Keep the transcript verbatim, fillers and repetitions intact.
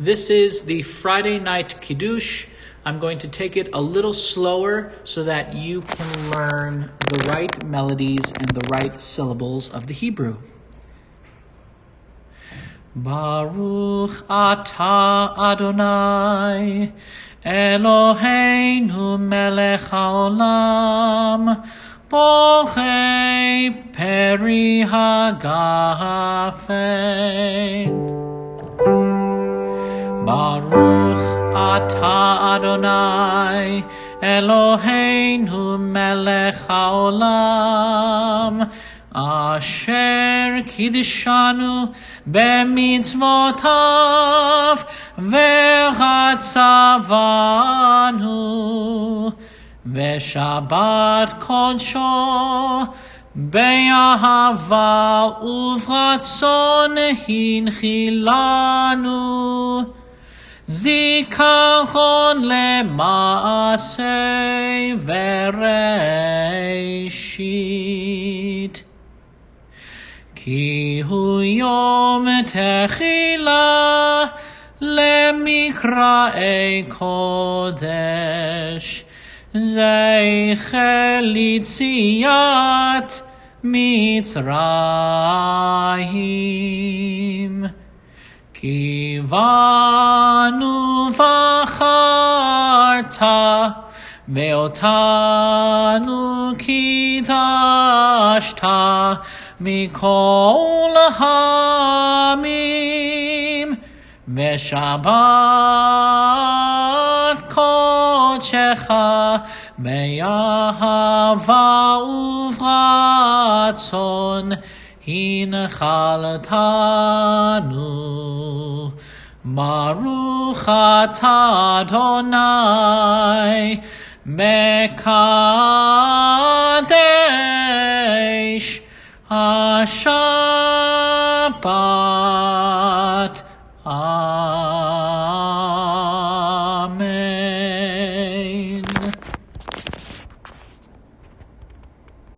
This is the Friday night Kiddush. I'm going to take it a little slower so that you can learn the right melodies and the right syllables of the Hebrew. Baruch atah Adonai Eloheinu melech haolam Bochei peri hagafen. Baruch atah Adonai Eloheinu melech haolam Asher kiddishanu b'mitzvotav v'chatzavanu v'shabbat kodsho be'ahava uvratzon hinchilanu zikachon le'maaseh v'reishit. Ki hu yom techila lemikra'ei kodesh zeicher litziat Mitzrayim. Ki vanu v'acharta ve'otanu kidashta mikol hamim ve'shabbat kodshecha be'ahava uvratzon hinchaltanu. Baruch atah Adonai mekadesh HaShabbat.